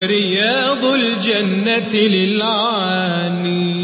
رياض الجنة للعاني.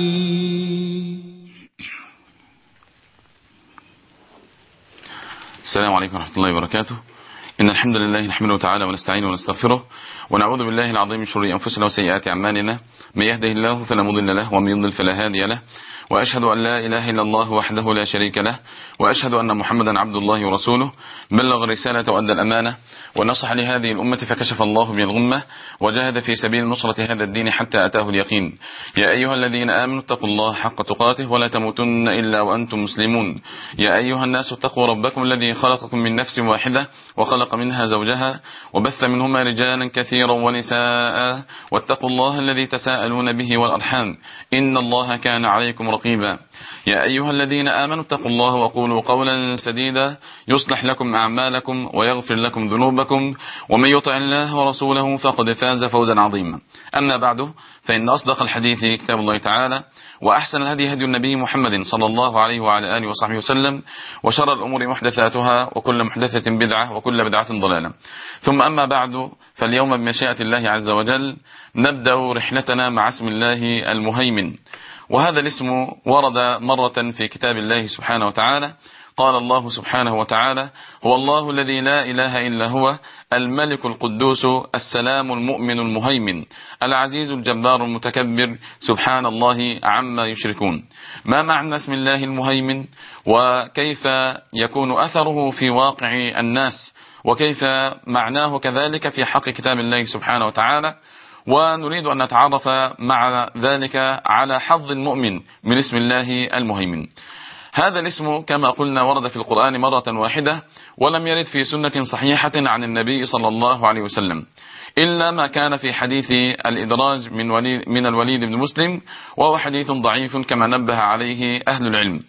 السلام عليكم ورحمة الله وبركاته. إن الحمد لله نحمده تعالى ونستعينه ونستغفره ونعوذ بالله العظيم من شرور أنفسنا وسيئات أعمالنا، من يهده الله فلا مضل له ومن يضلل فلا هادي له، وأشهد أن لا إله إلا الله وحده لا شريك له، وأشهد أن محمدا عبد الله ورسوله، بلغ الرسالة وأدى الأمانة ونصح لهذه الأمة فكشف الله به الغمة وجاهد في سبيل نصرة هذا الدين حتى أتاه اليقين. يا أيها الذين آمنوا اتقوا الله حق تقاته ولا تموتن إلا وأنتم مسلمون. يا أيها الناس اتقوا ربكم الذي خلقكم من نفس واحدة وخلق منها زوجها وبث منهما رجالا كثيرا ونساء، واتقوا الله الذي تساءلون به والأرحام إن الله كان عليكم رقيبا. يا أيها الذين آمنوا اتقوا الله وقولوا قولا سديدا يصلح لكم أعمالكم ويغفر لكم ذنوبكم، ومن يطع الله ورسوله فقد فاز فوزا عظيما. أما بعد، فإن أصدق الحديث كتاب الله تعالى، وأحسن الهدي هدي النبي محمد صلى الله عليه وعلى آله وصحبه وسلم، وشر الأمور محدثاتها وكل محدثة بدعة وكل بدعة ضلالة. ثم أما بعد، فاليوم بمشيئة الله عز وجل نبدأ رحلتنا مع اسم الله المهيمن. وهذا الاسم ورد مرة في كتاب الله سبحانه وتعالى. قال الله سبحانه وتعالى: هو الله الذي لا إله إلا هو الملك القدوس السلام المؤمن المهيمن العزيز الجبار المتكبر سبحان الله عما يشركون. ما معنى اسم الله المهيمن، وكيف يكون أثره في واقع الناس، وكيف معناه كذلك في حق كتاب الله سبحانه وتعالى؟ ونريد أن نتعرف مع ذلك على حظ المؤمن من اسم الله المهيمن. هذا الاسم كما قلنا ورد في القرآن مرة واحدة، ولم يرد في سنة صحيحة عن النبي صلى الله عليه وسلم، إلا ما كان في حديث الإدراج من الوليد بن مسلم، وهو حديث ضعيف كما نبه عليه أهل العلم.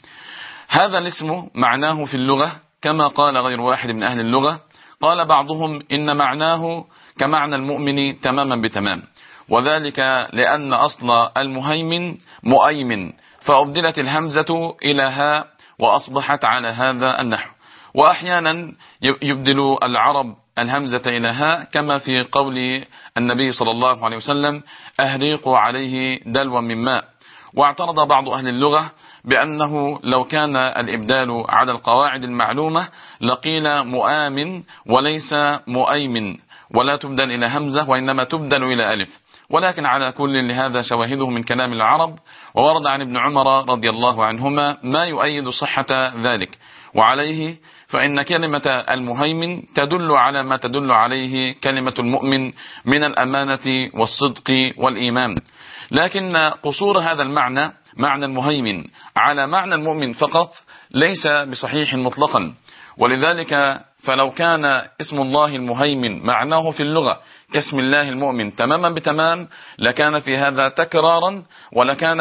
هذا الاسم معناه في اللغة كما قال غير واحد من أهل اللغة. قال بعضهم إن معناه كمعنى المؤمن تماما بتمام، وذلك لأن أصل المهيمن مؤيمن، فأبدلت الهمزة إلى هاء وأصبحت على هذا النحو. وأحيانا يبدل العرب الهمزة إلى هاء، كما في قول النبي صلى الله عليه وسلم: أهريقوا عليه دلوا من ماء. واعترض بعض أهل اللغة بأنه لو كان الإبدال على القواعد المعلومة لقيل مؤامن وليس مؤيمن، ولا تبدل إلى همزة وإنما تبدل إلى ألف. ولكن على كل لهذا شواهده من كلام العرب، وورد عن ابن عمر رضي الله عنهما ما يؤيد صحة ذلك. وعليه فإن كلمة المهيمن تدل على ما تدل عليه كلمة المؤمن من الأمانة والصدق والإيمان، لكن قصور هذا المعنى، معنى المهيمن، على معنى المؤمن فقط ليس بصحيح مطلقا. ولذلك فلو كان اسم الله المهيمن معناه في اللغة كاسم الله المؤمن تماما بتمام لكان في هذا تكرارا، ولكان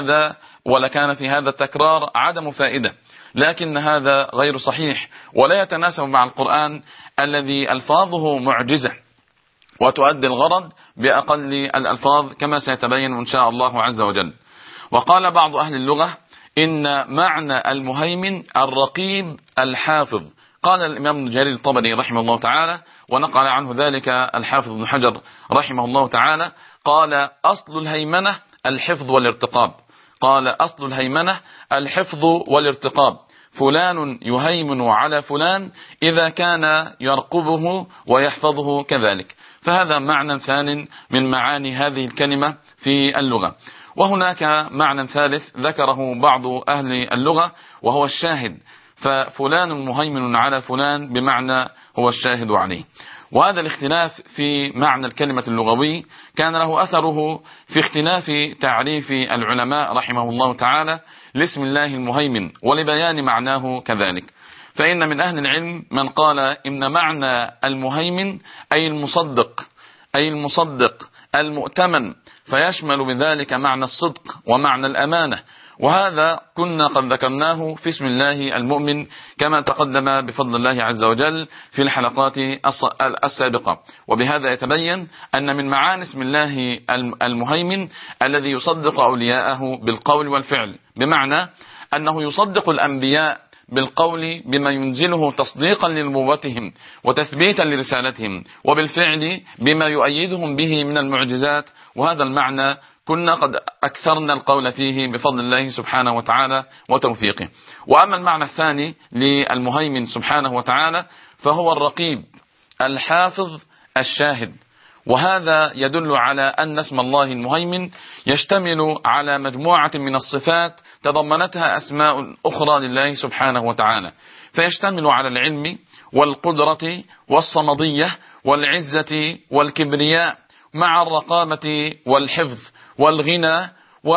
في هذا التكرار عدم فائدة. لكن هذا غير صحيح ولا يتناسب مع القرآن الذي ألفاظه معجزة وتؤدي الغرض بأقل الألفاظ كما سيتبين إن شاء الله عز وجل. وقال بعض أهل اللغة إن معنى المهيمن الرقيب الحافظ. قال الإمام ابن جرير الطبري رحمه الله تعالى، ونقل عنه ذلك الحافظ ابن حجر رحمه الله تعالى، قال: أصل الهيمنة الحفظ والارتقاب. قال: أصل الهيمنة الحفظ والارتقاب، فلان يهيمن على فلان إذا كان يرقبه ويحفظه كذلك. فهذا معنى ثاني من معاني هذه الكلمة في اللغة. وهناك معنى ثالث ذكره بعض أهل اللغة وهو الشاهد، ففلان مهيمن على فلان بمعنى هو الشاهد عليه. وهذا الاختلاف في معنى الكلمة اللغوي كان له أثره في اختلاف تعريف العلماء رحمه الله تعالى لاسم الله المهيمن ولبيان معناه كذلك. فإن من أهل العلم من قال إن معنى المهيمن أي المصدق المؤتمن، فيشمل بذلك معنى الصدق ومعنى الأمانة. وهذا كنا قد ذكرناه في اسم الله المؤمن كما تقدم بفضل الله عز وجل في الحلقات السابقة. وبهذا يتبين أن من معاني اسم الله المهيمن الذي يصدق أولياءه بالقول والفعل، بمعنى أنه يصدق الأنبياء بالقول بما ينزله تصديقا لنبوتهم وتثبيتا لرسالتهم، وبالفعل بما يؤيدهم به من المعجزات. وهذا المعنى كنا قد أكثرنا القول فيه بفضل الله سبحانه وتعالى وتوفيقه. وأما المعنى الثاني للمهيمن سبحانه وتعالى فهو الرقيب الحافظ الشاهد، وهذا يدل على أن اسم الله المهيمن يشتمل على مجموعة من الصفات تضمنتها أسماء أخرى لله سبحانه وتعالى، فيشتمل على العلم والقدرة والصمدية والعزة والكبرياء مع الرقابة والحفظ والغنى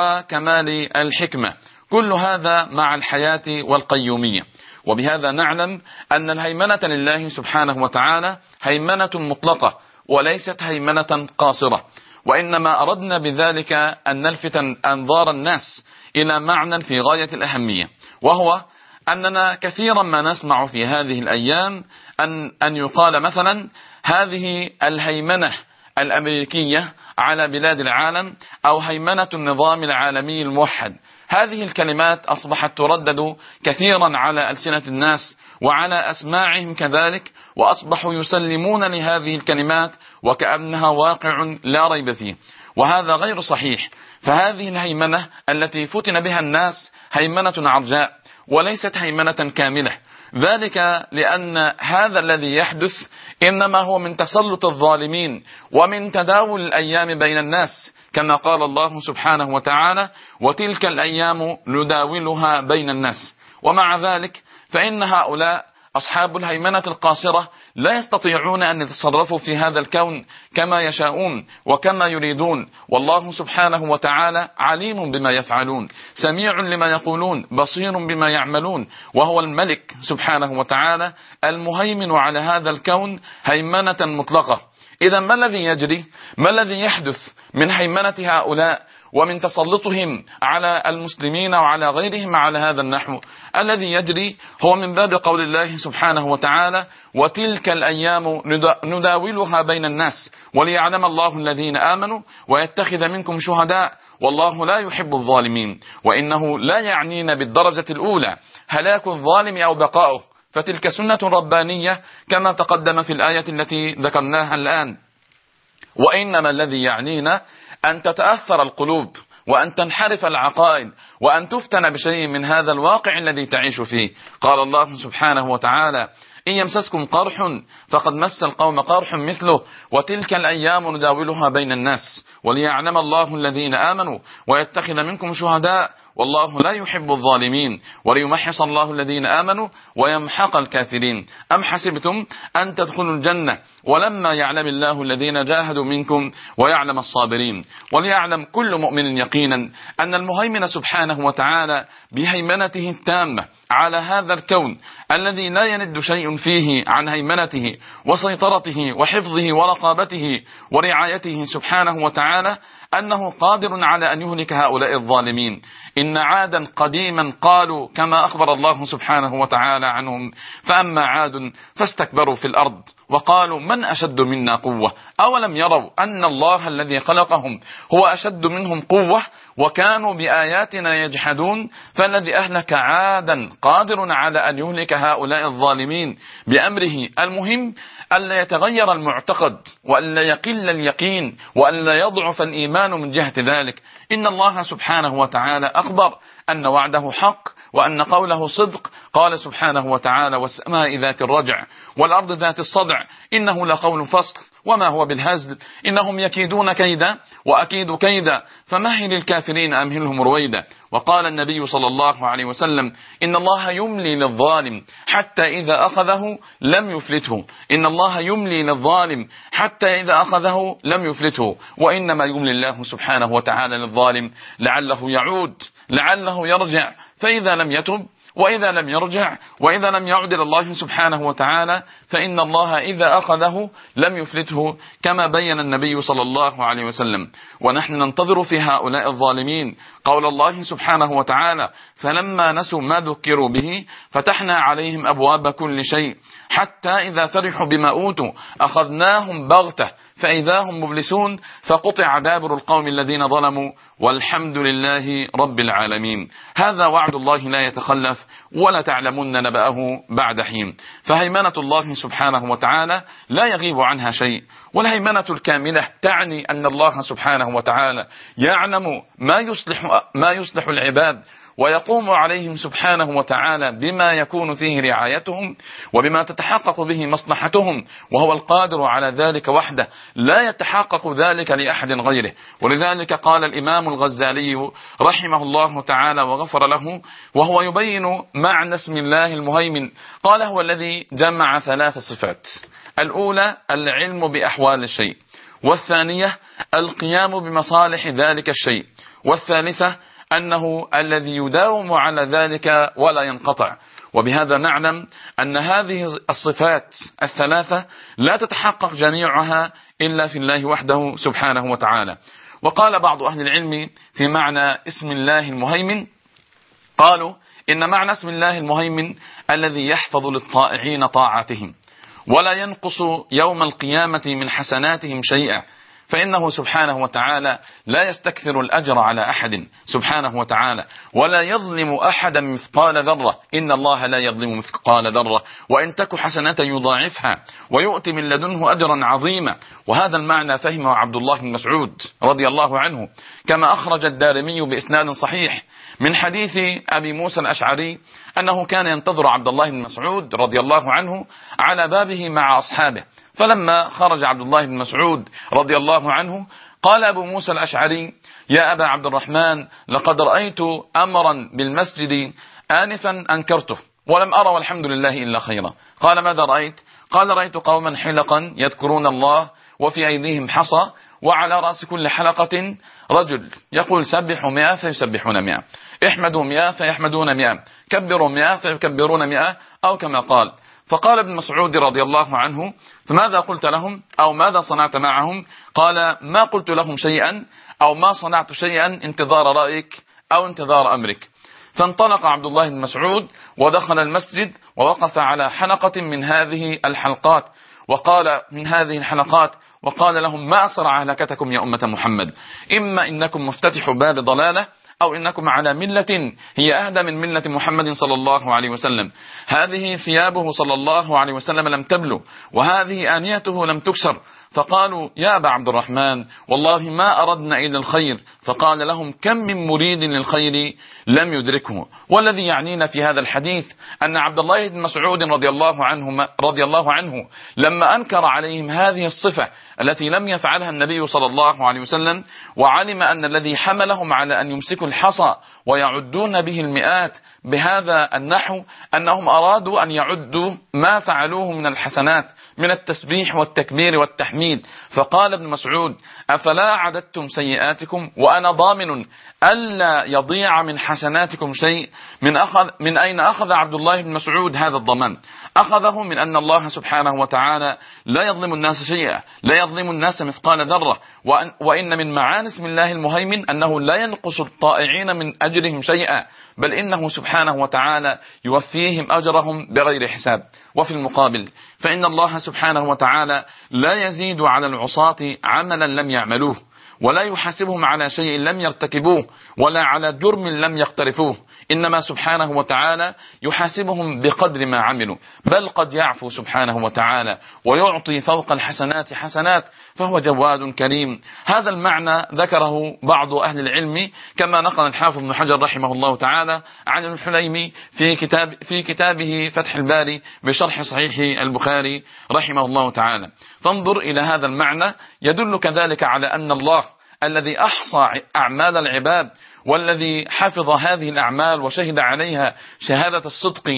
وكمال الحكمة، كل هذا مع الحياة والقيومية. وبهذا نعلم أن الهيمنة لله سبحانه وتعالى هيمنة مطلقة وليست هيمنة قاصرة، وإنما أردنا بذلك أن نلفت أنظار الناس إلى معنى في غاية الأهمية، وهو أننا كثيرا ما نسمع في هذه الأيام أن يقال مثلا هذه الهيمنة الأمريكية على بلاد العالم أو هيمنة النظام العالمي الموحد. هذه الكلمات أصبحت تردد كثيرا على ألسنة الناس وعلى أسماعهم كذلك، وأصبحوا يسلمون لهذه الكلمات وكأنها واقع لا ريب فيه، وهذا غير صحيح. فهذه الهيمنة التي فتن بها الناس هيمنة عرجاء وليست هيمنة كاملة، ذلك لأن هذا الذي يحدث إنما هو من تسلط الظالمين ومن تداول الأيام بين الناس، كما قال الله سبحانه وتعالى: وتلك الأيام نداولها بين الناس. ومع ذلك فإن هؤلاء أصحاب الهيمنة القاصرة لا يستطيعون أن يتصرفوا في هذا الكون كما يشاءون وكما يريدون، والله سبحانه وتعالى عليم بما يفعلون، سميع لما يقولون، بصير بما يعملون، وهو الملك سبحانه وتعالى المهيمن على هذا الكون هيمنة مطلقة. إذا ما الذي يجري؟ ما الذي يحدث من هيمنة هؤلاء ومن تسلطهم على المسلمين وعلى غيرهم على هذا النحو؟ الذي يجري هو من باب قول الله سبحانه وتعالى: وتلك الأيام نداولها بين الناس وليعلم الله الذين آمنوا ويتخذ منكم شهداء والله لا يحب الظالمين. وإنه لا يعنينا بالدرجة الأولى هلاك الظالم أو بقاؤه، فتلك سنة ربانية كما تقدم في الآية التي ذكرناها الآن، وإنما الذي يعنينا أن تتأثر القلوب وأن تنحرف العقائد وأن تفتن بشيء من هذا الواقع الذي تعيش فيه. قال الله سبحانه وتعالى: إن يمسسكم قرح فقد مس القوم قرح مثله وتلك الأيام نداولها بين الناس وليعلم الله الذين آمنوا ويتخذ منكم شهداء والله لا يحب الظالمين وليمحص الله الذين آمنوا ويمحق الكافرين. أم حسبتم أن تدخلوا الجنة ولما يعلم الله الذين جاهدوا منكم ويعلم الصابرين. وليعلم كل مؤمن يقينا أن المهيمن سبحانه وتعالى بهيمنته التامة على هذا الكون الذي لا يند شيء فيه عن هيمنته وسيطرته وحفظه ورقابته ورعايته سبحانه وتعالى، أنه قادر على أن يهلك هؤلاء الظالمين. إن عادا قديما قالوا كما أخبر الله سبحانه وتعالى عنهم: فأما عاد فاستكبروا في الأرض وقالوا من أشد منا قوة أولم يروا أن الله الذي خلقهم هو أشد منهم قوة وكانوا بآياتنا يجحدون. فالذي أهلك عادا قادر على أن يهلك هؤلاء الظالمين بأمره. المهم ألا يتغير المعتقد وألا يقل اليقين وألا يضعف الإيمان من جهة ذلك. إن الله سبحانه وتعالى أخبر أن وعده حق وأن قوله صدق. قال سبحانه وتعالى: والسماء ذات الرجع والأرض ذات الصدع إنه لقول فصل وما هو بالهزل إنهم يكيدون كيدا وأكيد كيدا فمهل الكافرين أمهلهم رويدا. وقال النبي صلى الله عليه وسلم: إن الله يملي للظالم حتى إذا أخذه لم يفلته. إن الله يملي للظالم حتى إذا أخذه لم يفلته. وإنما يملي الله سبحانه وتعالى للظالم لعله يعود، لعله يرجع، فإذا لم يتب وإذا لم يرجع وإذا لم يعد إلى الله سبحانه وتعالى فإن الله إذا أخذه لم يفلته، كما بين النبي صلى الله عليه وسلم. ونحن ننتظر في هؤلاء الظالمين قول الله سبحانه وتعالى: فلما نسوا ما ذكروا به فتحنا عليهم أبواب كل شيء حتى إذا فرحوا بما أوتوا أخذناهم بغتة فإذا هم مبلسون فقطع دابر القوم الذين ظلموا والحمد لله رب العالمين. هذا وعد الله لا يتخلف السلف ولا تعلمن نبأه بعد حين. فهيمنة الله سبحانه وتعالى لا يغيب عنها شيء، والهيمنة الكاملة تعني أن الله سبحانه وتعالى يعلم ما يصلح العباد، ويقوم عليهم سبحانه وتعالى بما يكون فيه رعايتهم وبما تتحقق به مصلحتهم، وهو القادر على ذلك وحده، لا يتحقق ذلك لأحد غيره. ولذلك قال الإمام الغزالي رحمه الله تعالى وغفر له وهو يبين معنى اسم الله المهيمن، قال: هو الذي جمع 3 صفات: الأولى العلم بأحوال الشيء، والثانية القيام بمصالح ذلك الشيء، والثالثة أنه الذي يداوم على ذلك ولا ينقطع. وبهذا نعلم أن هذه الصفات ال3 لا تتحقق جميعها إلا في الله وحده سبحانه وتعالى. وقال بعض أهل العلم في معنى اسم الله المهيمن، قالوا إن معنى اسم الله المهيمن الذي يحفظ للطائعين طاعتهم ولا ينقص يوم القيامة من حسناتهم شيئا، فإنه سبحانه وتعالى لا يستكثر الأجر على أحد سبحانه وتعالى، ولا يظلم أحدا مثقال ذرة، إن الله لا يظلم مثقال ذرة، وإن تك حسنة يضاعفها ويؤتي من لدنه أجرا عظيما. وهذا المعنى فهمه عبد الله بن مسعود رضي الله عنه، كما أخرج الدارمي بإسناد صحيح من حديث أبي موسى الأشعري أنه كان ينتظر عبد الله بن مسعود رضي الله عنه على بابه مع أصحابه، فلما خرج عبد الله بن مسعود رضي الله عنه قال أبو موسى الأشعري: يا أبا عبد الرحمن، لقد رأيت أمرا بالمسجد آنفا أنكرته ولم أرى والحمد لله إلا خيرا. قال: ماذا رأيت؟ قال: رأيت قوما حلقا يذكرون الله وفي أيديهم حصى، وعلى رأس كل حلقة رجل يقول: سبحوا 100 فيسبحون 100، احمدوا 100 فيحمدون 100، كبروا 100 فيكبرون 100، أو كما قال. فقال ابن مسعود رضي الله عنه: فماذا قلت لهم أو ماذا صنعت معهم؟ قال: ما قلت لهم شيئا أو ما صنعت شيئا انتظار رأيك أو انتظار أمرك. فانطلق عبد الله بن مسعود ودخل المسجد ووقف على حلقة من هذه الحلقات وقال لهم: ما أسرع هلكتكم يا أمة محمد، إما إنكم مفتتح باب ضلالة أو إنكم على ملة هي أهدى من ملة محمد صلى الله عليه وسلم. هذه ثيابه صلى الله عليه وسلم لم تبلو، وهذه آنيته لم تكسر. فقالوا: يا أبا عبد الرحمن، والله ما أردنا إلا الخير. فقال لهم: كم من مريد للخير لم يدركه. والذي يعنينا في هذا الحديث أن عبد الله بن مسعود رضي الله عنه لما أنكر عليهم هذه الصفة التي لم يفعلها النبي صلى الله عليه وسلم، وعلم أن الذي حملهم على أن يمسكوا الحصى ويعدون به المئات بهذا النحو أنهم أرادوا أن يعدوا ما فعلوه من الحسنات من التسبيح والتكبير والتحميد. فقال ابن مسعود: أفلا عددتم سيئاتكم وأنا ضامن ألا يضيع من حسناتكم شيء؟ من أين أخذ عبد الله بن مسعود هذا الضمان؟ أخذه من أن الله سبحانه وتعالى لا يظلم الناس شيئا، لا يظلم الناس مثقال ذرة، وإن من معاني اسم الله المهيمن أنه لا ينقص الطائعين من أجرهم شيئا، بل إنه سبحانه وتعالى يوفيهم أجرهم بغير حساب. وفي المقابل فإن الله سبحانه وتعالى لا يزيد على العصاة عملا لم يعملوه، ولا يحاسبهم على شيء لم يرتكبوه، ولا على جرم لم يقترفوه، إنما سبحانه وتعالى يحاسبهم بقدر ما عملوا، بل قد يعفو سبحانه وتعالى ويعطي فوق الحسنات حسنات، فهو جواد كريم. هذا المعنى ذكره بعض أهل العلم، كما نقل الحافظ ابن حجر رحمه الله تعالى عن الحليمي في كتابه فتح الباري بشرح صحيح البخاري رحمه الله تعالى. فانظر إلى هذا المعنى، يدل كذلك على أن الله الذي أحصى أعمال العباد والذي حفظ هذه الأعمال وشهد عليها شهادة الصدق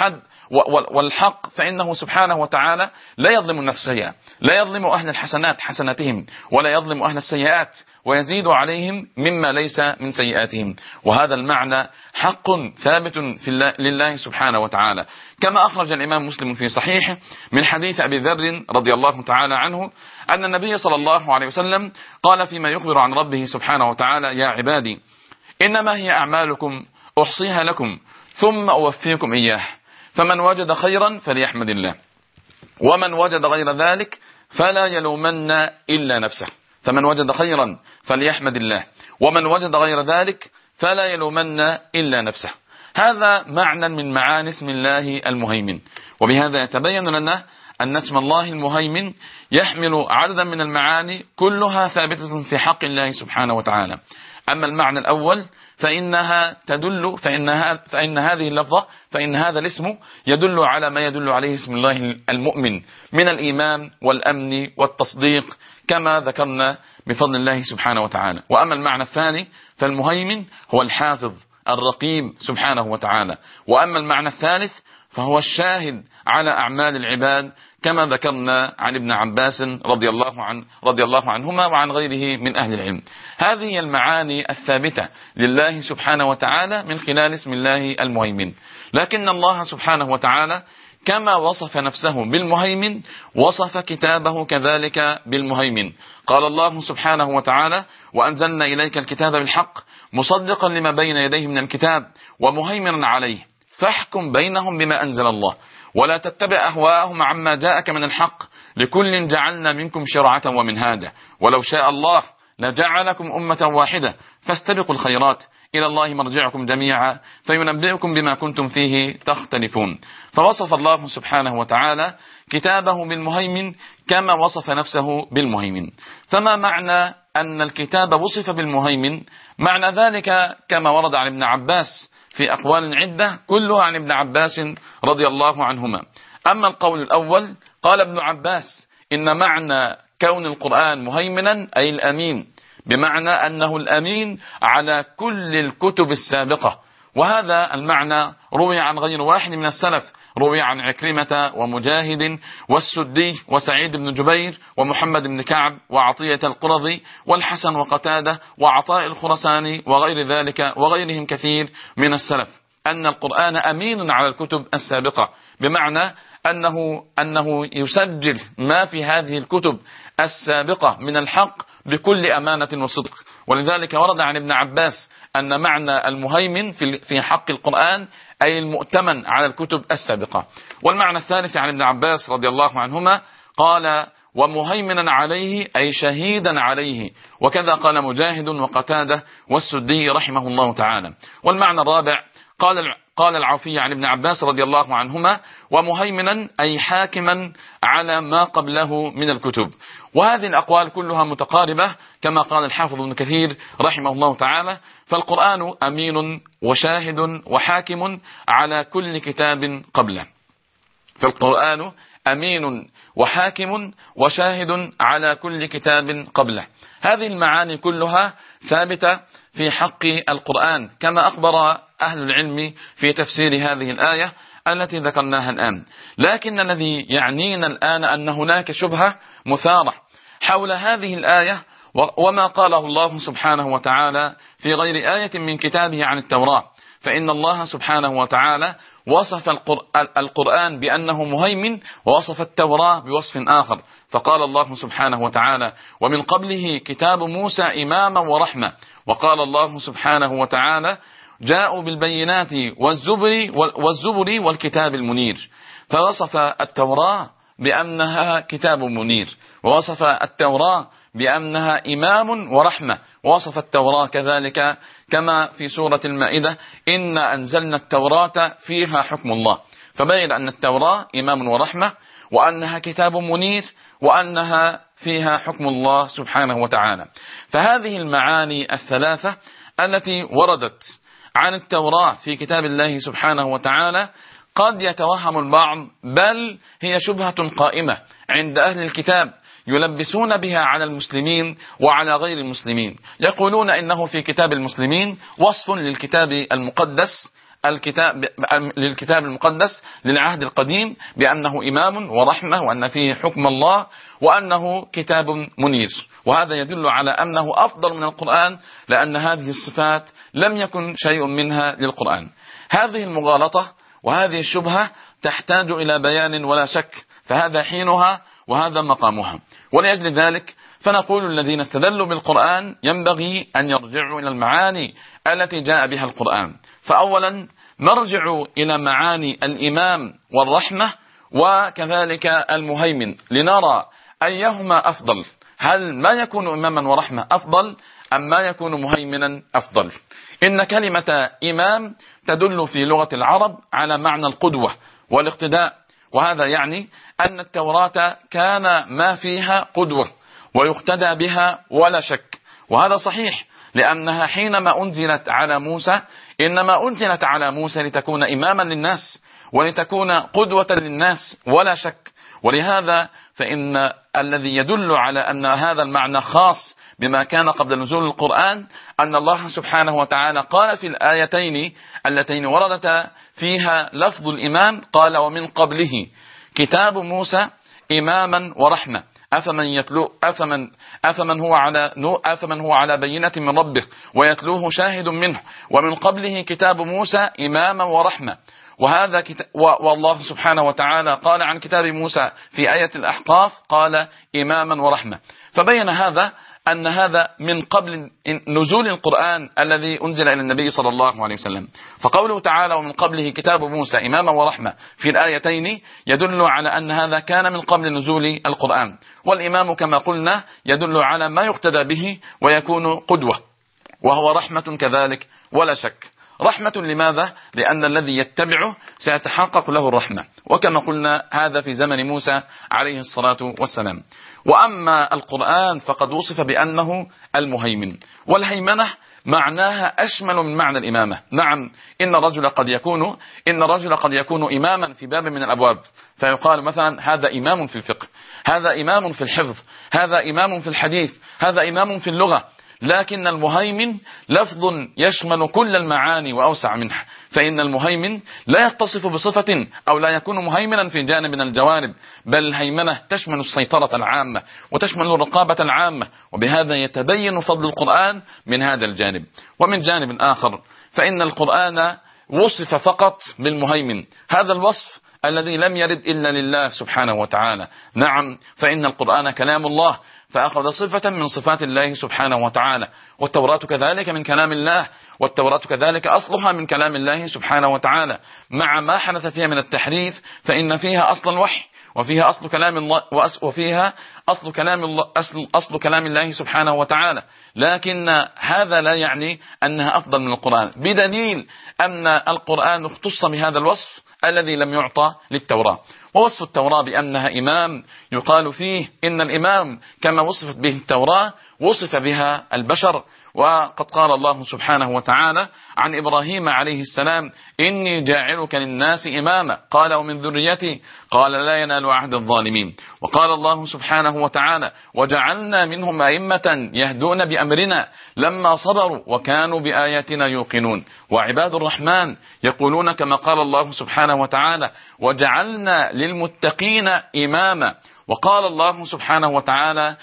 والحق، فإنه سبحانه وتعالى لا يظلم الناس شيئا، لا يظلم أهل الحسنات حسناتهم، ولا يظلم أهل السيئات ويزيد عليهم مما ليس من سيئاتهم. وهذا المعنى حق ثابت لله سبحانه وتعالى، كما أخرج الإمام مسلم في صحيحه من حديث أبي ذر رضي الله تعالى عنه أن النبي صلى الله عليه وسلم قال فيما يخبر عن ربه سبحانه وتعالى: يا عبادي، إنما هي أعمالكم أحصيها لكم ثم أوفيكم إياه، فمن وجد خيرا فليحمد الله، ومن وجد غير ذلك فلا يلومن إلا نفسه. فمن وجد خيرا فليحمد الله، ومن وجد غير ذلك فلا يلومن إلا نفسه. هذا معنى من معاني اسم الله المهيمن. وبهذا يتبين لنا أن اسم الله المهيمن يحمل عددا من المعاني كلها ثابتة في حق الله سبحانه وتعالى. أما المعنى الأول فإنها تدل فإن هذه اللفظة فإن هذا الاسم يدل على ما يدل عليه اسم الله المؤمن من الإيمان والأمن والتصديق كما ذكرنا بفضل الله سبحانه وتعالى. وأما المعنى الثاني فالمهيمن هو الحافظ الرقيب سبحانه وتعالى. وأما المعنى الثالث فهو الشاهد على أعمال العباد كما ذكرنا عن ابن عباس رضي الله عنهما وعن غيره من أهل العلم. هذه هي المعاني الثابتة لله سبحانه وتعالى من خلال اسم الله المهيمن. لكن الله سبحانه وتعالى كما وصف نفسه بالمهيمن وصف كتابه كذلك بالمهيمن. قال الله سبحانه وتعالى: وأنزلنا إليك الكتاب بالحق مصدقا لما بين يديه من الكتاب ومهيمنا عليه فاحكم بينهم بما أنزل الله ولا تتبع أهواءهم عما جاءك من الحق لكل جعلنا منكم شرعة ومنهاجا ولو شاء الله لجعلكم أمة واحدة فاستبقوا الخيرات إلى الله مرجعكم جميعا فينبئكم بما كنتم فيه تختلفون. فوصف الله سبحانه وتعالى كتابه بالمهيمن كما وصف نفسه بالمهيمن. فما معنى أن الكتاب وصف بالمهيمن؟ معنى ذلك كما ورد عن ابن عباس في أقوال عدة كلها عن ابن عباس رضي الله عنهما. أما القول الأول قال ابن عباس إن معنى كون القرآن مهيمنا أي الأمين، بمعنى أنه الأمين على كل الكتب السابقة. وهذا المعنى روي عن غير واحد من السلف، روي عن عكرمة ومجاهد والسدي وسعيد بن جبير ومحمد بن كعب وعطية القرظي والحسن وقتادة وعطاء الخرساني وغير ذلك وغيرهم كثير من السلف أن القرآن أمين على الكتب السابقة، بمعنى أنه يسجل ما في هذه الكتب السابقة من الحق بكل أمانة وصدق. ولذلك ورد عن ابن عباس أن معنى المهيمن في حق القرآن أي المؤتمن على الكتب السابقة. والمعنى الثالث عن ابن عباس رضي الله عنهما قال ومهيمنا عليه أي شهيدا عليه، وكذا قال مجاهد وقتادة والسدي رحمه الله تعالى. والمعنى الرابع قال العوفي عن ابن عباس رضي الله عنهما ومهيمنا أي حاكما على ما قبله من الكتب. وهذه الأقوال كلها متقاربة كما قال الحافظ ابن كثير رحمه الله تعالى: فالقرآن أمين وشاهد وحاكم على كل كتاب قبله. فالقرآن أمين وحاكم وشاهد على كل كتاب قبله. هذه المعاني كلها ثابتة في حق القرآن كما أخبر أهل العلم في تفسير هذه الآية التي ذكرناها الآن. لكن الذي يعنينا الآن أن هناك شبهة مثارة حول هذه الآية وما قاله الله سبحانه وتعالى في غير آية من كتابه عن التوراة. فإن الله سبحانه وتعالى وصف القرآن بأنه مهيمن ووصف التوراة بوصف آخر، فقال الله سبحانه وتعالى: ومن قبله كتاب موسى إماما ورحمة. وقال الله سبحانه وتعالى: جاءوا بالبينات والزبر والكتاب المنير. فوصف التوراة بأنها كتاب منير، ووصف التوراة بأنها إمام ورحمة، ووصف التوراة كذلك كما في سورة المائدة: إنا أنزلنا التوراة فيها حكم الله. فبين أن التوراة إمام ورحمة، وأنها كتاب منير، وأنها فيها حكم الله سبحانه وتعالى. فهذه المعاني الثلاثة التي وردت عن التوراة في كتاب الله سبحانه وتعالى قد يتوهم البعض، بل هي شبهة قائمة عند أهل الكتاب يلبسون بها على المسلمين وعلى غير المسلمين. يقولون إنه في كتاب المسلمين وصف للكتاب المقدس للعهد القديم بأنه إمام ورحمة، وأن فيه حكم الله، وأنه كتاب منير. وهذا يدل على أنه أفضل من القرآن، لأن هذه الصفات لم يكن شيء منها للقرآن. هذه المغالطة وهذه الشبهة تحتاج إلى بيان ولا شك، فهذا حينها وهذا مقامها. ولأجل ذلك فنقول الذين استدلوا بالقرآن ينبغي أن يرجعوا إلى المعاني التي جاء بها القرآن. فأولا نرجع إلى معاني الإمام والرحمة وكذلك المهيمن لنرى أيهما أفضل، هل ما يكون إماما ورحمة أفضل أم ما يكون مهيمنا أفضل؟ إن كلمة إمام تدل في لغة العرب على معنى القدوة والاقتداء، وهذا يعني أن التوراة كان ما فيها قدوة ويقتدى بها ولا شك، وهذا صحيح، لأنها حينما أنزلت على موسى إنما أنزلت على موسى لتكون إماما للناس ولتكون قدوة للناس ولا شك. ولهذا فإن الذي يدل على أن هذا المعنى خاص بما كان قبل نزول القرآن أن الله سبحانه وتعالى قال في الآيتين اللتين وردتا فيها لفظ الإمام، قال ومن قبله كتاب موسى إماما ورحمة أفمن هو على بينة من ربه ويتلوه شاهد منه ومن قبله كتاب موسى إماما ورحمة. وهذا والله سبحانه وتعالى قال عن كتاب موسى في آية الأحقاف قال إماما ورحمة، فبين هذا أن هذا من قبل نزول القرآن الذي أنزل إلى النبي صلى الله عليه وسلم. فقوله تعالى ومن قبله كتاب موسى إماما ورحمة في الآيتين يدل على أن هذا كان من قبل نزول القرآن. والإمام كما قلنا يدل على ما يقتدى به ويكون قدوة، وهو رحمة كذلك ولا شك. رحمة لماذا؟ لأن الذي يتبعه سيتحقق له الرحمة، وكما قلنا هذا في زمن موسى عليه الصلاة والسلام. وأما القرآن فقد وصف بأنه المهيمن، والهيمنة معناها أشمل من معنى الإمامة. نعم، إن الرجل قد يكون إماما في باب من الأبواب، فيقال مثلا هذا إمام في الفقه، هذا إمام في الحفظ، هذا إمام في الحديث، هذا إمام في اللغة. لكن المهيمن لفظ يشمل كل المعاني وأوسع منها، فإن المهيمن لا يتصف بصفة أو لا يكون مهيمنا في جانب من الجوانب، بل الهيمنة تشمل السيطرة العامة وتشمل الرقابة العامة، وبهذا يتبين فضل القرآن من هذا الجانب. ومن جانب آخر فإن القرآن وصف فقط بالمهيمن، هذا الوصف الذي لم يرد إلا لله سبحانه وتعالى. نعم، فإن القرآن كلام الله، فأخذ صفة من صفات الله سبحانه وتعالى، والتوراة كذلك من كلام الله، والتوراة كذلك أصلها من كلام الله سبحانه وتعالى، مع ما حدث فيها من التحريف، فإن فيها أصل الوحي وفيها أصل كلام الله وفيها أصل كلام الله سبحانه وتعالى. لكن هذا لا يعني أنها أفضل من القرآن، بدليل أن القرآن اختص بهذا الوصف الذي لم يعطى للتوراة. ووصف التوراة بأنها إمام يقال فيه إن الإمام كما وصفت به التوراة وصف بها البشر. وقد قال الله سبحانه وتعالى عن إبراهيم عليه السلام إني جاعلك للناس إماما قال ومن ذريتي قال لا ينال عهد الظالمين. وقال الله سبحانه وتعالى وجعلنا منهم أئمة يهدون بأمرنا لما صبروا وكانوا بآياتنا يوقنون. وعباد الرحمن يقولون كما قال الله سبحانه وتعالى وجعلنا للمتقين إماما. وقال الله سبحانه وتعالى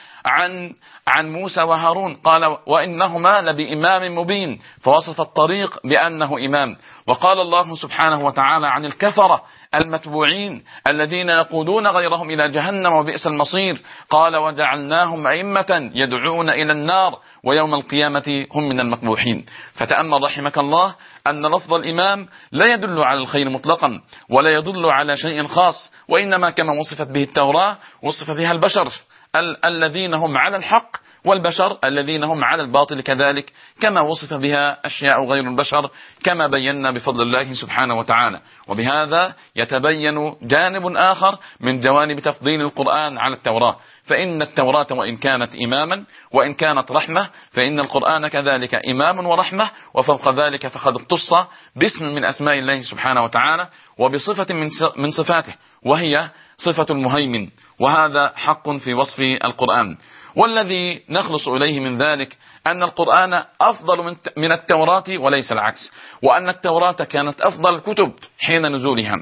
عن موسى وهارون قال وإنهما لبإمام مبين، فوصف الطريق بأنه إمام. وقال الله سبحانه وتعالى عن الكفرة المتبوعين الذين يقودون غيرهم إلى جهنم وبئس المصير قال وجعلناهم أئمة يدعون إلى النار ويوم القيامة هم من المقبوحين. فتأمل رحمك الله أن لفظ الإمام لا يدل على الخير مطلقا ولا يدل على شيء خاص، وإنما كما وصفت به التوراة وصف بها البشر الذين هم على الحق والبشر الذين هم على الباطل كذلك، كما وصف بها أشياء غير البشر كما بينا بفضل الله سبحانه وتعالى. وبهذا يتبين جانب آخر من جوانب تفضيل القرآن على التوراة، فإن التوراة وإن كانت إماما وإن كانت رحمة فإن القرآن كذلك إمام ورحمة، وفوق ذلك فقد اختص باسم من أسماء الله سبحانه وتعالى وبصفة من صفاته وهي صفة المهيمن، وهذا حق في وصف القرآن. والذي نخلص إليه من ذلك أن القرآن أفضل من التوراة وليس العكس، وأن التوراة كانت أفضل الكتب حين نزولها،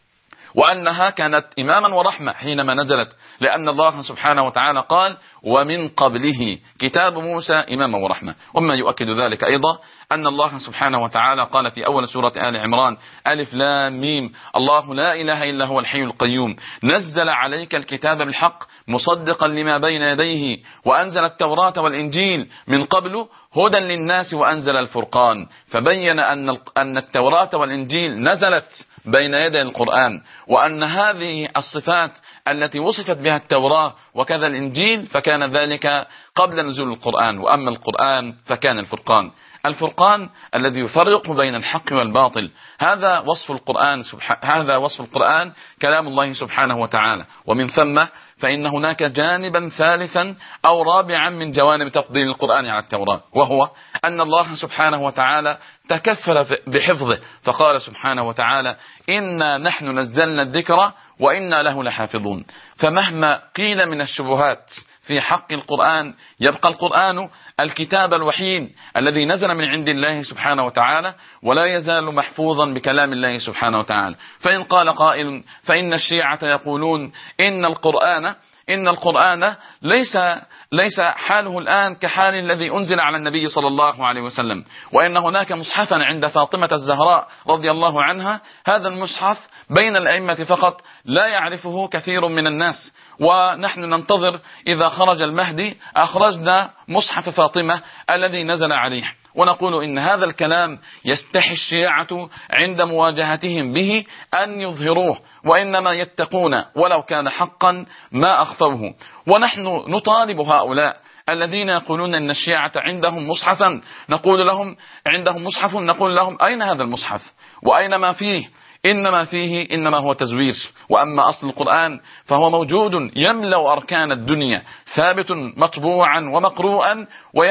وأنها كانت إماما ورحمة حينما نزلت، لأن الله سبحانه وتعالى قال ومن قبله كتاب موسى إماما ورحمة. وما يؤكد ذلك أيضا أن الله سبحانه وتعالى قال في أول سورة آل عمران ألف لام ميم الله لا إله إلا هو الحي القيوم نزل عليك الكتاب بالحق مصدقا لما بين يديه وأنزل التوراة والإنجيل من قبل هدى للناس وأنزل الفرقان. فبين أن التوراة والإنجيل نزلت بين يدي القرآن، وأن هذه الصفات التي وصفت بها التوراة وكذا الإنجيل فكان ذلك قبل نزول القرآن. وأما القرآن فكان الفرقان، الفرقان الذي يفرق بين الحق والباطل. هذا وصف القرآن كلام الله سبحانه وتعالى. ومن ثم فإن هناك جانبا ثالثا أو رابعا من جوانب تفضيل القرآن على التوراة، وهو أن الله سبحانه وتعالى تكفل بحفظه، فقال سبحانه وتعالى إنا نحن نزلنا الذكر وإنا له لحافظون. فمهما قيل من الشبهات في حق القرآن يبقى القرآن الكتاب الوحيد الذي نزل من عند الله سبحانه وتعالى، ولا يزال محفوظا بكلام الله سبحانه وتعالى. فإن قال قائل فإن الشيعة يقولون إن القرآن ليس حاله الآن كحال الذي أنزل على النبي صلى الله عليه وسلم، وإن هناك مصحفا عند فاطمة الزهراء رضي الله عنها، هذا المصحف بين الأئمة فقط لا يعرفه كثير من الناس، ونحن ننتظر إذا خرج المهدي أخرجنا مصحف فاطمة الذي نزل عليه. ونقول إن هذا الكلام يستحي الشيعة عند مواجهتهم به أن يظهروه، وإنما يتقون ولو كان حقا ما أخفوه. ونحن نطالب هؤلاء الذين يقولون أن الشيعة عندهم مصحفا، نقول لهم عندهم مصحف، نقول لهم أين هذا المصحف وأين ما فيه؟ إنما هو تزوير. وأما أصل القرآن فهو موجود يملأ أركان الدنيا، ثابت مطبوعا ومقروءا،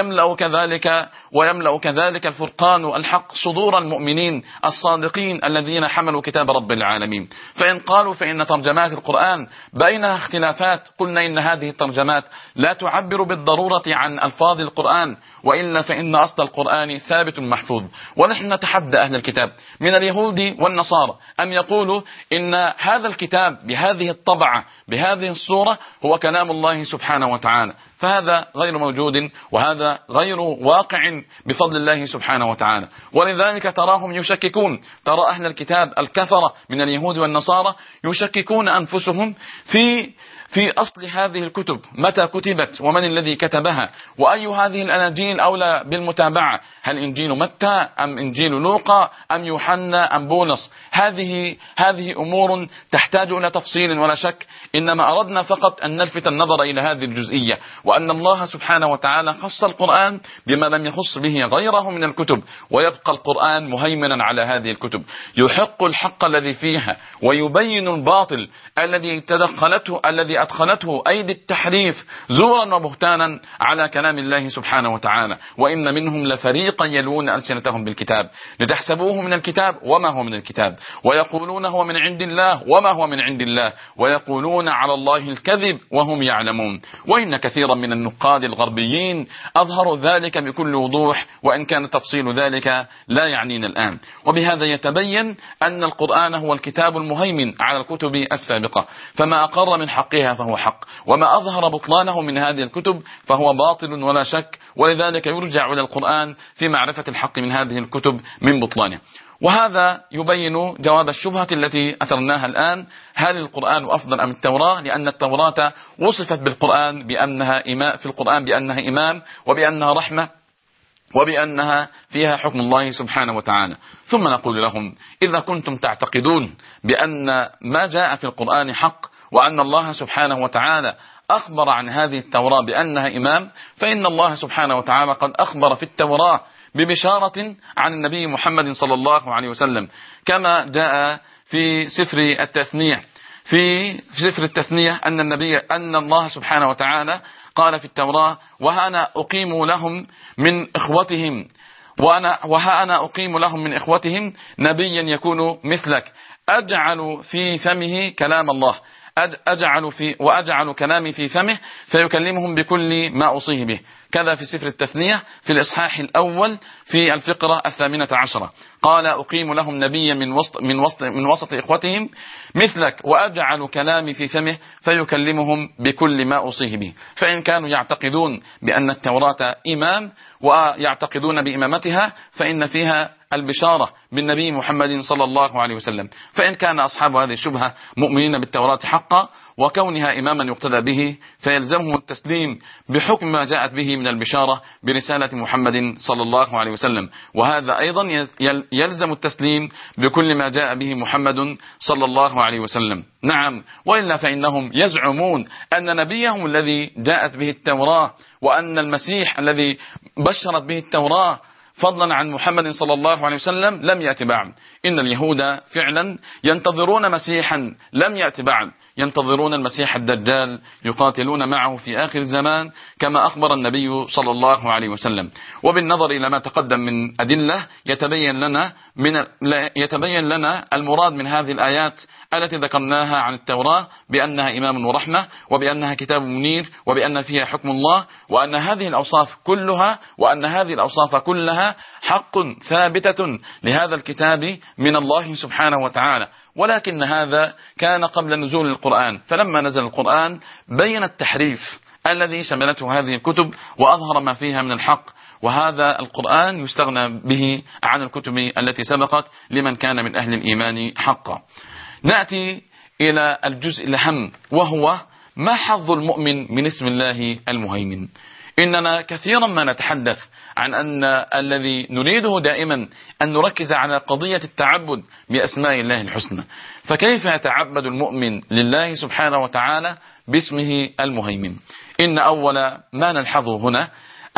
ويملأ كذلك الفرقان الحق صدور المؤمنين الصادقين الذين حملوا كتاب رب العالمين. فإن قالوا فإن ترجمات القرآن بينها اختلافات، قلنا إن هذه الترجمات لا تعبر بالضرورة عن ألفاظ القرآن، وإلا فإن أصل القرآن ثابت محفوظ. ونحن نتحدى أهل الكتاب من اليهود والنصارى أن يقولوا إن هذا الكتاب بهذه الطبعة بهذه الصورة هو كلام الله سبحانه وتعالى، فهذا غير موجود، وهذا غير واقع بفضل الله سبحانه وتعالى. ولذلك تراهم يشككون، ترى أهل الكتاب الكثرة من اليهود والنصارى يشككون أنفسهم في أصل هذه الكتب، متى كتبت ومن الذي كتبها، وأي هذه الأناجيل أولى بالمتابعة، هل إنجيل متى أم إنجيل لوقا أم يوحنا أم بولس؟ هذه أمور تحتاج إلى تفصيل ولا شك، إنما أردنا فقط أن نلفت النظر إلى هذه الجزئية، وأن الله سبحانه وتعالى خص القرآن بما لم يخص به غيره من الكتب، ويبقى القرآن مهيمنا على هذه الكتب، يحق الحق الذي فيها ويبين الباطل الذي أدخلته أيدي التحريف زورا وبهتانا على كلام الله سبحانه وتعالى. وإن منهم لفريقا يلوون ألسنتهم بالكتاب لتحسبوه من الكتاب وما هو من الكتاب، ويقولون هو من عند الله وما هو من عند الله، ويقولون على الله الكذب وهم يعلمون. وإن كثيرا من النقاد الغربيين أظهروا ذلك بكل وضوح، وإن كان تفصيل ذلك لا يعنينا الآن. وبهذا يتبين أن القرآن هو الكتاب المهيمن على الكتب السابقة، فما أقر من حقها فهو حق، وما أظهر بطلانه من هذه الكتب فهو باطل ولا شك. ولذلك يرجع إلى القرآن في معرفة الحق من هذه الكتب من بطلانه. وهذا يبين جواب الشبهة التي أثرناها الآن، هل القرآن أفضل أم التوراة؟ لأن التوراة وصفت بالقرآن بأنها إمام وبأنها رحمة وبأنها فيها حكم الله سبحانه وتعالى. ثم نقول لهم إذا كنتم تعتقدون بأن ما جاء في القرآن حق، وأن الله سبحانه وتعالى أخبر عن هذه التوراة بأنها إمام، فإن الله سبحانه وتعالى قد أخبر في التوراة ببشارة عن النبي محمد صلى الله عليه وسلم، كما جاء في سفر التثنية أن الله سبحانه وتعالى قال في التوراة وها أنا أقيم لهم من إخوتهم نبيا يكون مثلك أجعل في فمه كلام الله، وأجعل كلامي في فمه فيكلمهم بكل ما أوصيه به. كذا في سفر التثنية في الإصحاح الأول في الفقرة 18 قال أقيم لهم نبيا من وسط إخوتهم مثلك وأجعل كلامي في فمه فيكلمهم بكل ما أوصيه به. فإن كانوا يعتقدون بأن التوراة إمام ويعتقدون بإمامتها، فإن فيها البشارة بالنبي محمد صلى الله عليه وسلم. فإن كان أصحاب هذه الشبهة مؤمنين بالتوراة حقا وكونها إماما يقتدى به، فيلزمهم التسليم بحكم ما جاءت به من البشارة برسالة محمد صلى الله عليه وسلم، وهذا أيضا يلزم التسليم بكل ما جاء به محمد صلى الله عليه وسلم. نعم، وإلا فإنهم يزعمون أن نبيهم الذي جاءت به التوراة وأن المسيح الذي بشرت به التوراة فضلا عن محمد صلى الله عليه وسلم لم يأتي بعد. إن اليهود فعلا ينتظرون مسيحا لم يأتي بعد، ينتظرون المسيح الدجال يقاتلون معه في آخر الزمان كما أخبر النبي صلى الله عليه وسلم. وبالنظر إلى ما تقدم من أدلة يتبين لنا المراد من هذه الآيات التي ذكرناها عن التوراة بأنها إمام ورحمة، وبأنها كتاب منير، وبأن فيها حكم الله، وأن هذه الأوصاف كلها حق ثابتة لهذا الكتاب من الله سبحانه وتعالى. ولكن هذا كان قبل نزول القرآن، فلما نزل القرآن بين التحريف الذي شملته هذه الكتب وأظهر ما فيها من الحق، وهذا القرآن يستغنى به عن الكتب التي سبقت لمن كان من أهل الإيمان حقا. نأتي إلى الجزء الأهم، وهو ما حظ المؤمن من اسم الله المهيمن. إننا كثيرا ما نتحدث عن أن الذي نريده دائما أن نركز على قضية التعبد بأسماء الله الحسنى، فكيف يتعبد المؤمن لله سبحانه وتعالى باسمه المهيمن؟ إن أول ما نلحظه هنا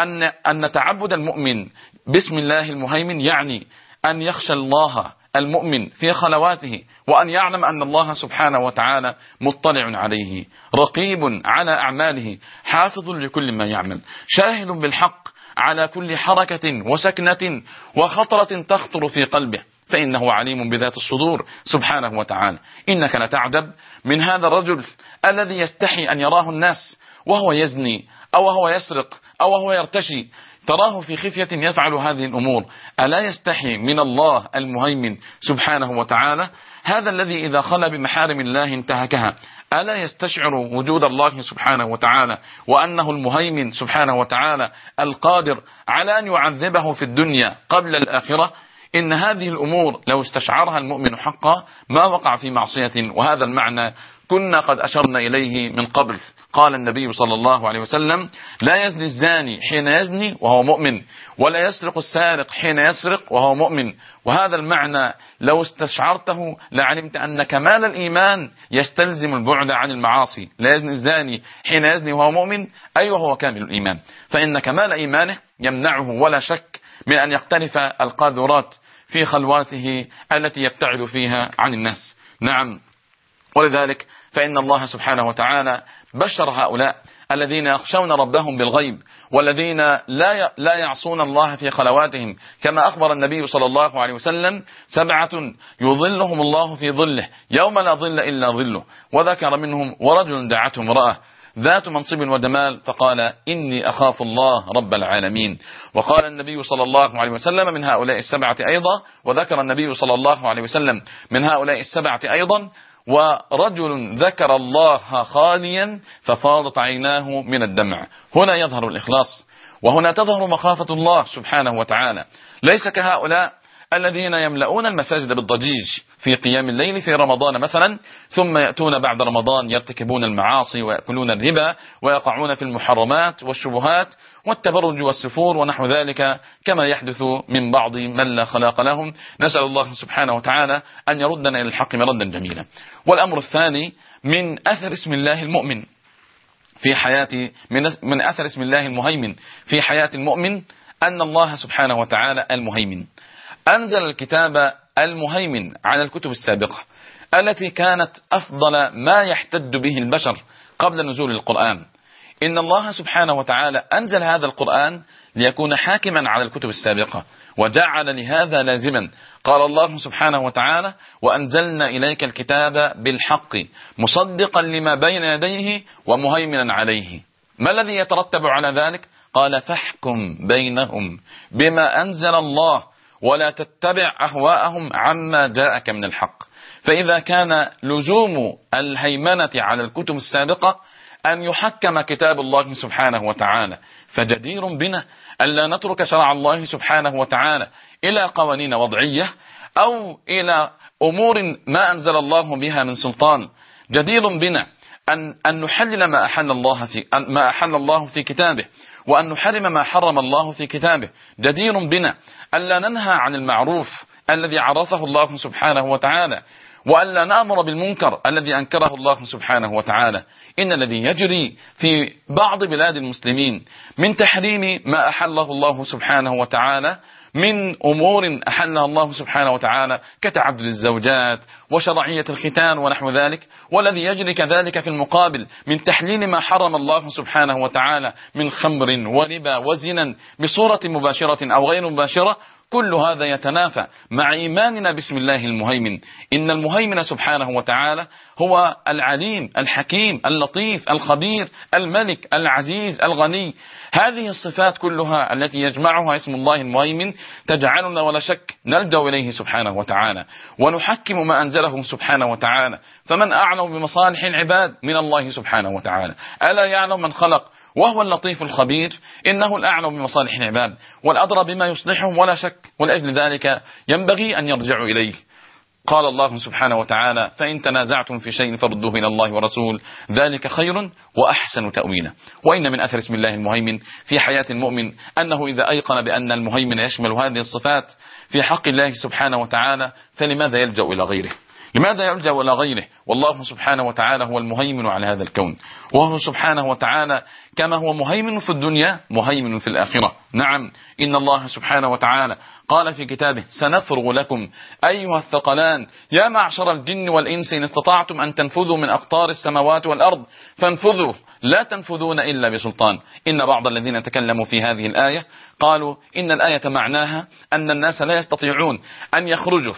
أن تعبد المؤمن باسم الله المهيمن يعني أن يخشى الله المؤمن في خلواته، وأن يعلم أن الله سبحانه وتعالى مطلع عليه، رقيب على أعماله، حافظ لكل ما يعمل، شاهد بالحق على كل حركة وسكنة وخطرة تخطر في قلبه، فإنه عليم بذات الصدور سبحانه وتعالى. إنك لتعجب من هذا الرجل الذي يستحي أن يراه الناس وهو يزني أو وهو يسرق أو وهو يرتشي، تراه في خفية يفعل هذه الأمور، ألا يستحي من الله المهيمن سبحانه وتعالى؟ هذا الذي إذا خلا بمحارم الله انتهكها، ألا يستشعر وجود الله سبحانه وتعالى وأنه المهيمن سبحانه وتعالى القادر على أن يعذبه في الدنيا قبل الآخرة؟ إن هذه الأمور لو استشعرها المؤمن حقا ما وقع في معصية، وهذا المعنى كنا قد أشرنا إليه من قبل. قال النبي صلى الله عليه وسلم: لا يزني الزاني حين يزني وهو مؤمن، ولا يسرق السارق حين يسرق وهو مؤمن. وهذا المعنى لو استشعرته لعلمت أن كمال الإيمان يستلزم البعد عن المعاصي. لا يزني الزاني حين يزني وهو مؤمن، أي وهو كامل الإيمان، فإن كمال إيمانه يمنعه ولا شك من أن يقترف القاذورات في خلواته التي يبتعد فيها عن الناس. نعم، ولذلك فإن الله سبحانه وتعالى بشر هؤلاء الذين يخشون ربهم بالغيب، والذين لا يعصون الله في خلواتهم، كما أخبر النبي صلى الله عليه وسلم: 7 يظلهم الله في ظله يوم لا ظل إلا ظله، وذكر منهم: ورجل دعته امرأة ذات منصب وجمال فقال: إني أخاف الله رب العالمين. وقال النبي صلى الله عليه وسلم: من هؤلاء 7 أيضا، وذكر النبي صلى الله عليه وسلم من هؤلاء 7 أيضا: ورجل ذكر الله خاليا ففاضت عيناه من الدمع. هنا يظهر الإخلاص، وهنا تظهر مخافة الله سبحانه وتعالى. ليس كهؤلاء الذين يملؤون المساجد بالضجيج في قيام الليل في رمضان مثلا، ثم يأتون بعد رمضان يرتكبون المعاصي ويأكلون الربا ويقعون في المحرمات والشبهات والتبرج والسفور ونحو ذلك، كما يحدث من بعض من لا خلاق لهم. نسأل الله سبحانه وتعالى أن يردنا إلى الحق مردا جميلا. والأمر الثاني من أثر اسم الله المؤمن في حياة من أثر اسم الله المهيمن في حياة المؤمن أن الله سبحانه وتعالى المهيمن أنزل الكتاب المهيمن على الكتب السابقة التي كانت أفضل ما يحتج به البشر قبل نزول القرآن. إن الله سبحانه وتعالى أنزل هذا القرآن ليكون حاكما على الكتب السابقة، وجعل لهذا لازما. قال الله سبحانه وتعالى: وأنزلنا إليك الكتاب بالحق مصدقا لما بين يديه ومهيمنا عليه. ما الذي يترتب على ذلك؟ قال: فاحكم بينهم بما أنزل الله ولا تتبع أهواءهم عما جاءك من الحق. فإذا كان لزوم الهيمنة على الكتب السابقة أن يحكم كتاب الله سبحانه وتعالى فجدير بنا ألا نترك شرع الله سبحانه وتعالى إلى قوانين وضعية أو إلى أمور ما أنزل الله بها من سلطان. جدير بنا أن نحلل ما أحل الله في كتابه، وأن نحرم ما حرم الله في كتابه. جدير بنا ألا ننهى عن المعروف الذي عرفه الله سبحانه وتعالى، وألا نأمر بالمنكر الذي أنكره الله سبحانه وتعالى. إن الذي يجري في بعض بلاد المسلمين من تحريم ما أحله الله سبحانه وتعالى من أمور أحلها الله سبحانه وتعالى كتعدد الزوجات وشرعية الختان ونحو ذلك، والذي يجري كذلك في المقابل من تحليل ما حرم الله سبحانه وتعالى من خمر وربا وزنا بصورة مباشرة أو غير مباشرة، كل هذا يتنافى مع إيماننا باسم الله المهيمن. إن المهيمن سبحانه وتعالى هو العليم الحكيم اللطيف الخبير الملك العزيز الغني. هذه الصفات كلها التي يجمعها اسم الله المهيمن تجعلنا ولا شك نلجأ إليه سبحانه وتعالى ونحكم ما أنزله سبحانه وتعالى. فمن أعلم بمصالح العباد من الله سبحانه وتعالى؟ ألا يعلم من خلق وهو اللطيف الخبير؟ إنه الأعلم بمصالح العباد والأدرى بما يصلحهم ولا شك، ولأجل ذلك ينبغي أن يرجعوا إليه. قال الله سبحانه وتعالى: فإن تنازعتم في شيء فردوه إلى الله ورسول ذلك خير وأحسن تأويلا. وإن من أثر اسم الله المهيمن في حياة المؤمن أنه إذا أيقن بأن المهيمن يشمل هذه الصفات في حق الله سبحانه وتعالى فلماذا يلجأ إلى غيره؟ لماذا يلجأ إلى غيره والله سبحانه وتعالى هو المهيمن على هذا الكون، وهو سبحانه وتعالى كما هو مهيمن في الدنيا مهيمن في الآخرة. نعم، إن الله سبحانه وتعالى قال في كتابه: سنفرغ لكم أيها الثقلان يا معشر الجن والإنس إن استطعتم أن تنفذوا من أقطار السماوات والأرض فانفذوا لا تنفذون إلا بسلطان. إن بعض الذين تكلموا في هذه الآية إن الآية معناها أن الناس لا يستطيعون أن يخرجوا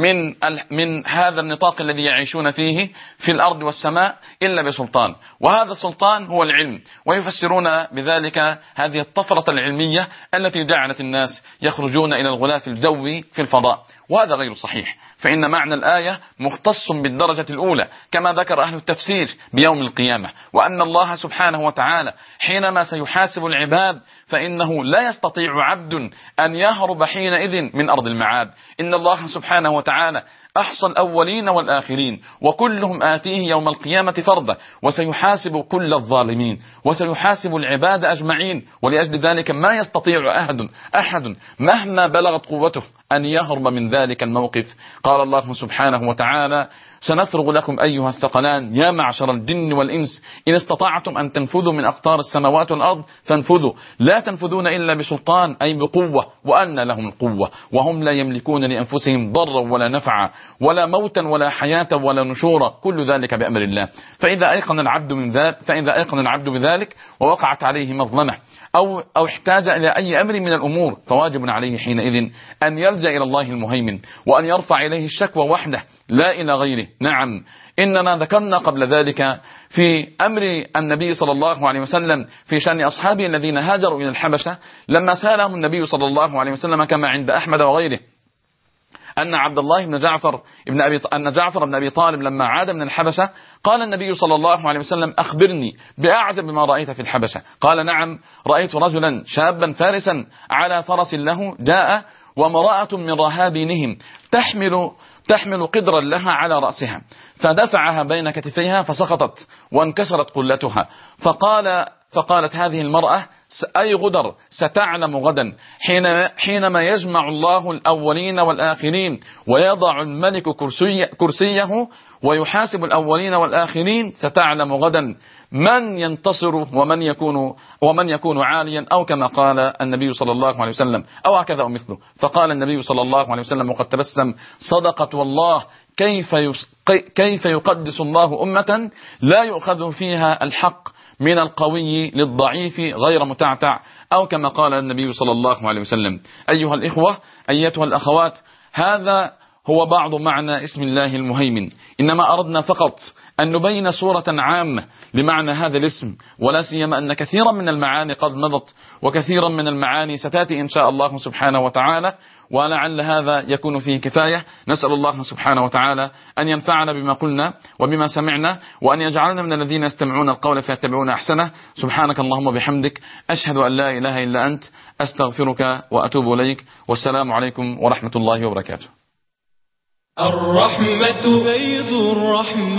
من هذا النطاق الذي يعيشون فيه في الأرض والسماء إلا بسلطان، وهذا السلطان هو العلم. ويفسرون بذلك هذه الطفرة العلمية التي جعلت الناس يخرجون إلى الغلاف الجوي في الفضاء، وهذا غير صحيح. فإن معنى الآية مختص بالدرجة الأولى كما ذكر أهل التفسير بيوم القيامة، وأن الله سبحانه وتعالى حينما سيحاسب العباد فإنه لا يستطيع عبد أن يهرب حينئذ من أرض المعاد. إن الله سبحانه وتعالى أحصى الأولين والآخرين وكلهم آتيه يوم القيامة فردا، وسيحاسب كل الظالمين وسيحاسب العباد أجمعين. ولأجل ذلك ما يستطيع أحد مهما بلغت قوته أن يهرب من ذلك الموقف. قال الله سبحانه وتعالى: سنفرغ لكم أيها الثقلان يا معشر الجن والإنس إن استطعتم أن تنفذوا من أقطار السماوات والأرض فانفذوا لا تنفذون إلا بسلطان، أي بقوة، وأن لهم القوة وهم لا يملكون لأنفسهم ضرا ولا نفعا ولا موتا ولا حياة ولا نشورا، كل ذلك بأمر الله. فإذا أيقن العبد بذلك ووقعت عليه مظلمة أو احتاج إلى أي أمر من الأمور فواجب عليه حينئذ أن يلجأ إلى الله المهيمن وأن يرفع إليه الشكوى وحده لا إلى غيره. نعم، إننا ذكرنا قبل ذلك في أمر النبي صلى الله عليه وسلم في شأن أصحابه الذين هاجروا إلى الحبشة لما سألهم النبي صلى الله عليه وسلم كما عند أحمد وغيره أن جعفر بن أبي طالب لما عاد من الحبشة قال النبي صلى الله عليه وسلم: أخبرني بأعجب ما رأيت في الحبشة. قال: نعم، رأيت رجلا شابا فارسا على فرس له جاء وامرأة من رهابينهم تحمل قدرا لها على رأسها فدفعها بين كتفيها فسقطت وانكسرت قلتها. فقالت هذه المرأة: أي غدر، ستعلم غدا حينما يجمع الله الأولين والآخرين ويضع الملك كرسيه ويحاسب الأولين والآخرين، ستعلم غدا من ينتصر ومن يكون عاليا، أو كما قال النبي صلى الله عليه وسلم، أو هكذا أو مثله. فقال النبي صلى الله عليه وسلم وقد تبسم: صدقت والله، كيف يقدس الله أمة لا يؤخذ فيها الحق من القوي للضعيف غير متعتع، أو كما قال النبي صلى الله عليه وسلم. أيها الإخوة، أيتها الأخوات، هذا هو بعض معنى اسم الله المهيمن، إنما أردنا فقط أن نبين صورة عامة لمعنى هذا الاسم، ولا سيما أن كثيرا من المعاني قد مضت وكثيرا من المعاني ستأتي إن شاء الله سبحانه وتعالى، ولعل هذا يكون فيه كفاية. نسأل الله سبحانه وتعالى أن ينفعنا بما قلنا وبما سمعنا، وأن يجعلنا من الذين يستمعون القول فيتبعون أحسنه. سبحانك اللهم بحمدك، أشهد أن لا إله إلا أنت، أستغفرك وأتوب إليك، والسلام عليكم ورحمة الله وبركاته. الرحمة بيض الرحمة.